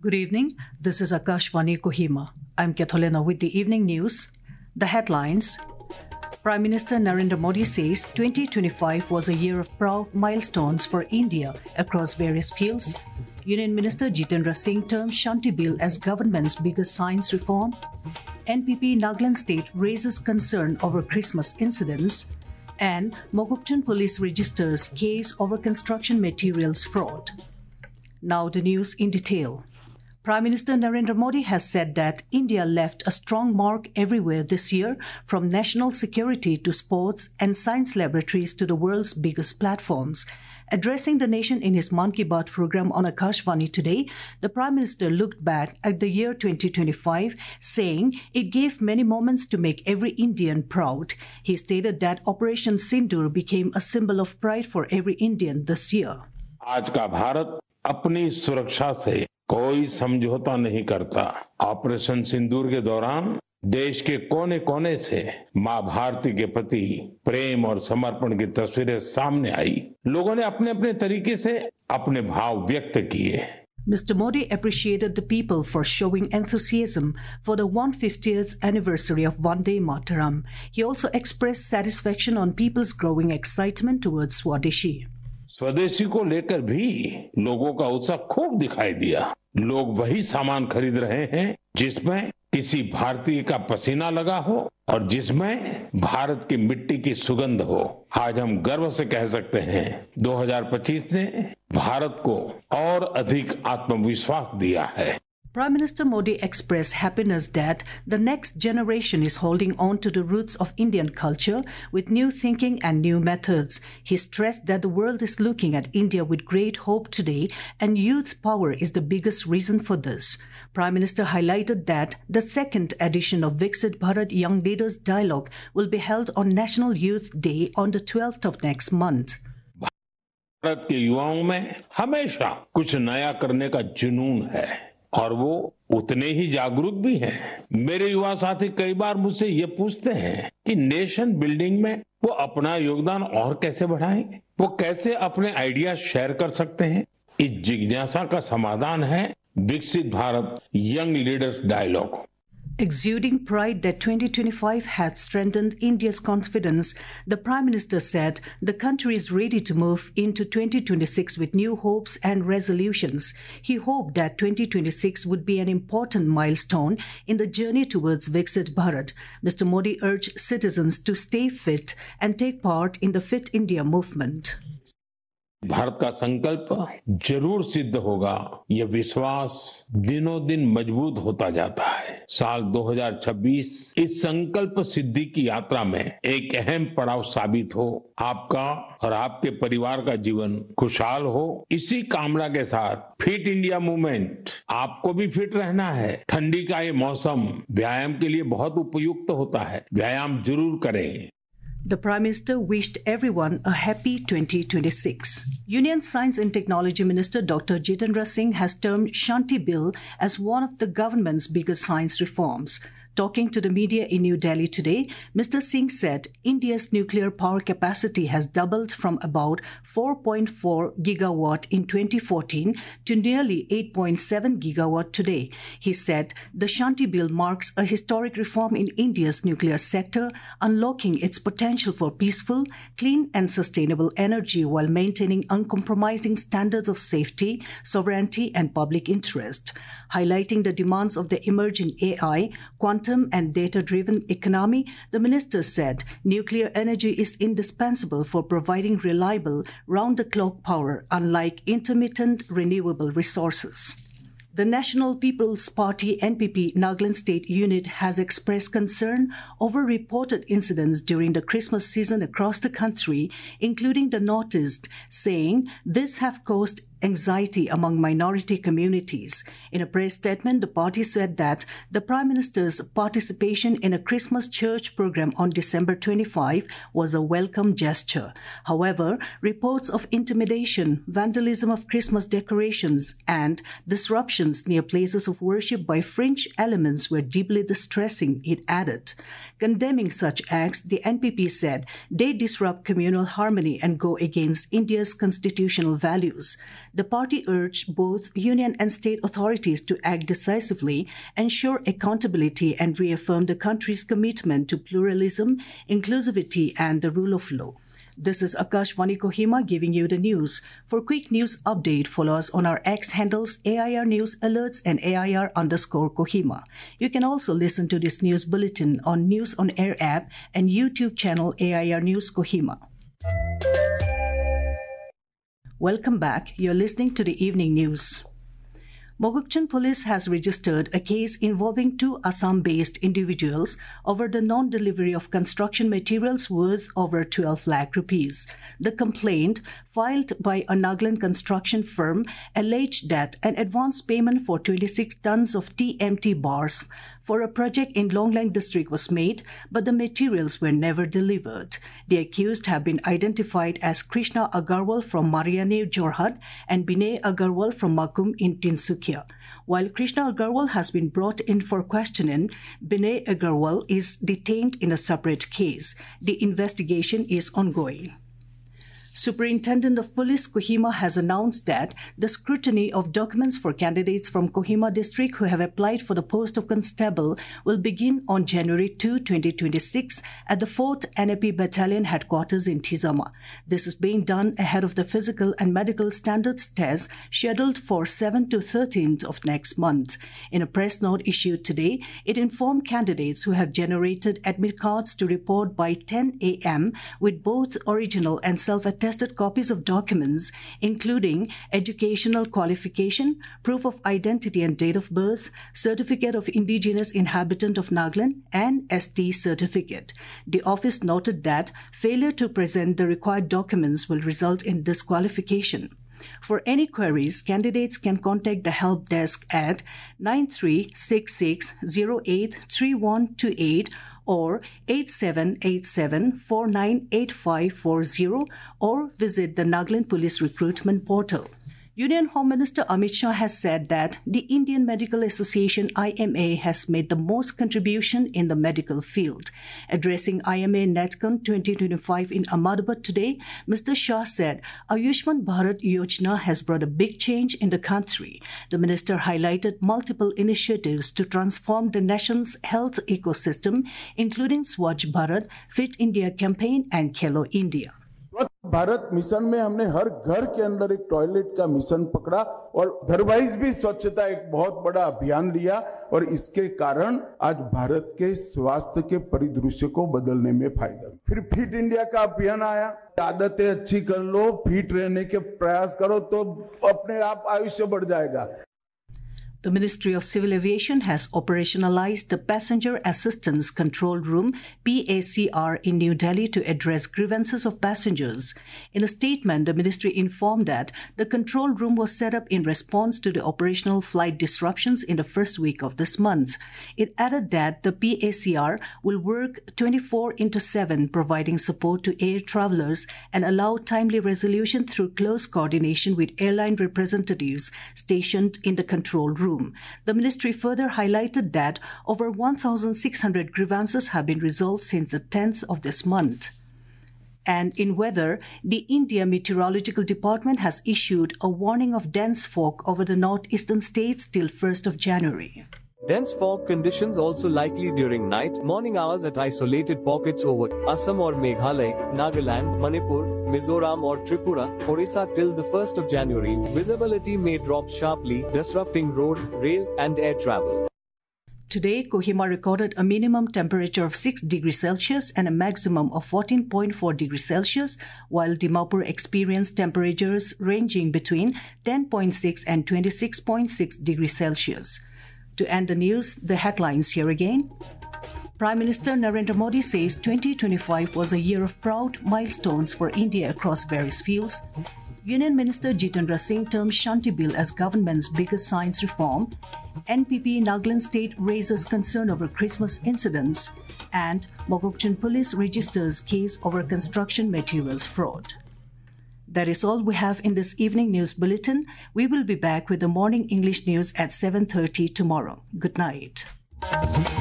Good evening. This is Akashvani Kohima. I'm Katholena with the evening news. The headlines. Prime Minister Narendra Modi says 2025 was a year of proud milestones for India across various fields. Union Minister Jitendra Singh termed Shanti Bill as government's biggest science reform. NPP Nagaland State raises concern over Christmas incidents. And Mokokchung Police registers case over construction materials fraud. Now the news in detail. Prime Minister Narendra Modi has said that India left a strong mark everywhere this year, from national security to sports and science laboratories to the world's biggest platforms. Addressing the nation in his Mann Ki Baat program on Akashvani today, the Prime Minister looked back at the year 2025, saying it gave many moments to make every Indian proud. He stated that Operation Sindoor became a symbol of pride for every Indian this year. आज का भारत अपनी सुरक्षा से कोई समझौता नहीं करता। Operation सिंदूर के दौरान देश के कोने कोने से मां भारती के प्रति प्रेम और समर्पण की तस्वीरें सामने आई। लोगों ने अपने अपने तरीके से अपने भाव व्यक्त किए। Mr. Modi appreciated the people for showing enthusiasm for the 150th anniversary of Vande Mataram. He also expressed satisfaction on people's growing excitement towards Swadeshi. स्वदेशी को लेकर भी लोगों का उत्साह खूब दिखाई दिया। लोग वही सामान खरीद रहे हैं जिसमें किसी भारतीय का पसीना लगा हो और जिसमें भारत की मिट्टी की सुगंध हो। आज हम गर्व से कह सकते हैं 2025 ने भारत को और अधिक आत्मविश्वास दिया है। Prime Minister Modi expressed happiness that the next generation is holding on to the roots of Indian culture with new thinking and new methods. He stressed that the world is looking at India with great hope today, and youth power is the biggest reason for this. Prime Minister highlighted that the second edition of Viksit Bharat Young Leaders Dialogue will be held on National Youth Day on the 12th of next month. Bharat के युवाओं में हमेशा कुछ नया करने का जुनून है और वो उतने ही जागरूक भी हैं। मेरे युवा साथी कई बार मुझसे ये पूछते हैं कि नेशन बिल्डिंग में वो अपना योगदान और कैसे बढ़ाएं, वो कैसे अपने आइडिया शेयर कर सकते हैं। इस जिज्ञासा का समाधान है विकसित Bharat young leaders dialogue. Exuding pride that 2025 had strengthened India's confidence, the Prime Minister said the country is ready to move into 2026 with new hopes and resolutions. He hoped that 2026 would be an important milestone in the journey towards Viksit Bharat. Mr. Modi urged citizens to stay fit and take part in the Fit India movement. Bharat का संकल्प जरूर सिद्ध होगा। यह विश्वास दिनों दिन मजबूत होता जाता है। साल 2026 इस संकल्प सिद्धि की यात्रा में एक अहम पड़ाव साबित हो। आपका और आपके परिवार का जीवन खुशहाल हो, इसी कामना के साथ फिट इंडिया मूवमेंट। आपको भी फिट रहना है। ठंडी का ये मौसम व्यायाम के लिए बहुत उपयुक्त होता है। व्यायाम जरूर करें। The Prime Minister wished everyone a happy 2026. Union Science and Technology Minister Dr. Jitendra Singh has termed Shanti Bill as one of the government's biggest science reforms. Talking to the media in New Delhi today, Mr. Singh said India's nuclear power capacity has doubled from about 4.4 gigawatt in 2014 to nearly 8.7 gigawatt today. He said the Shanti Bill marks a historic reform in India's nuclear sector, unlocking its potential for peaceful, clean and sustainable energy while maintaining uncompromising standards of safety, sovereignty and public interest. Highlighting the demands of the emerging AI, quantum and data-driven economy, the minister said nuclear energy is indispensable for providing reliable, round-the-clock power, unlike intermittent renewable resources. The National People's Party NPP Nagaland State Unit has expressed concern over reported incidents during the Christmas season across the country, including the Northeast, saying this have caused anxiety among minority communities. In a press statement, the party said that the Prime Minister's participation in a Christmas church program on December 25 was a welcome gesture. However, reports of intimidation, vandalism of Christmas decorations, and disruptions near places of worship by fringe elements were deeply distressing, it added. Condemning such acts, the NPP said they disrupt communal harmony and go against India's constitutional values. The party urged both union and state authorities to act decisively, ensure accountability, and reaffirm the country's commitment to pluralism, inclusivity, and the rule of law. This is Akashvani Kohima giving you the news. For quick news update, follow us on our X handles AIR News Alerts and AIR_Kohima. You can also listen to this news bulletin on News on Air app and YouTube channel AIR News Kohima. Welcome back. You're listening to the evening news. Mogokchung Police has registered a case involving two Assam-based individuals over the non-delivery of construction materials worth over 12 lakh rupees. The complaint, filed by a Nagaland construction firm, alleged that an advance payment for 26 tons of TMT bars for a project in Longlang district was made, but the materials were never delivered. The accused have been identified as Krishna Agarwal from Mariane, Jorhat, and Binay Agarwal from Makum in Tinsukia. While Krishna Agarwal has been brought in for questioning, Binay Agarwal is detained in a separate case. The investigation is ongoing. Superintendent of Police Kohima has announced that the scrutiny of documents for candidates from Kohima district who have applied for the post of constable will begin on January 2, 2026 at the 4th NAP Battalion headquarters in Tizama. This is being done ahead of the physical and medical standards test scheduled for 7th to 13th of next month. In a press note issued today, it informed candidates who have generated admit cards to report by 10 a.m. with both original and self-attested copies of documents, including educational qualification, proof of identity and date of birth, certificate of indigenous inhabitant of Nagaland, and ST certificate. The office noted that failure to present the required documents will result in disqualification. For any queries, candidates can contact the help desk at 9366083128 or 8787498540 or visit the Nagaland Police Recruitment Portal. Union Home Minister Amit Shah has said that the Indian Medical Association IMA has made the most contribution in the medical field. Addressing IMA NetCon 2025 in Ahmedabad today, Mr. Shah said Ayushman Bharat Yojana has brought a big change in the country. The minister highlighted multiple initiatives to transform the nation's health ecosystem, including Swachh Bharat, Fit India campaign and Khelo India. Bharat mission में हमने हर घर के अंदर एक toilet का mission पकड़ा और otherwise भी स्वच्छता एक बहुत बड़ा अभियान लिया और इसके कारण आज भारत के स्वास्थ्य के परिदृश्य को बदलने में फायदा। फिर फिट इंडिया का अभियान आया, आदतें अच्छी कर लो, फिट रहने के प्रयास करो तो अपने आप आयुष्य बढ़ जाएगा। The Ministry of Civil Aviation has operationalized the Passenger Assistance Control Room (PACR) in New Delhi to address grievances of passengers. In a statement, the ministry informed that the control room was set up in response to the operational flight disruptions in the first week of this month. It added that the PACR will work 24/7, providing support to air travelers and allow timely resolution through close coordination with airline representatives stationed in the control room. The ministry further highlighted that over 1,600 grievances have been resolved since the 10th of this month. And in weather, the India Meteorological Department has issued a warning of dense fog over the northeastern states till 1st of January. Dense fog conditions also likely during night, morning hours at isolated pockets over Assam or Meghalaya, Nagaland, Manipur, Mizoram or Tripura, Orissa till the 1st of January. Visibility may drop sharply, disrupting road, rail and air travel. Today, Kohima recorded a minimum temperature of 6 degrees Celsius and a maximum of 14.4 degrees Celsius, while Dimapur experienced temperatures ranging between 10.6 and 26.6 degrees Celsius. To end the news, the headlines here again. Prime Minister Narendra Modi says 2025 was a year of proud milestones for India across various fields. Union Minister Jitendra Singh termed Shanti Bill as government's biggest science reform. NPP Nagaland State raises concern over Christmas incidents. And Mogokchung Police registers case over construction materials fraud. That is all we have in this evening news bulletin. We will be back with the morning English news at 7:30 tomorrow. Good night.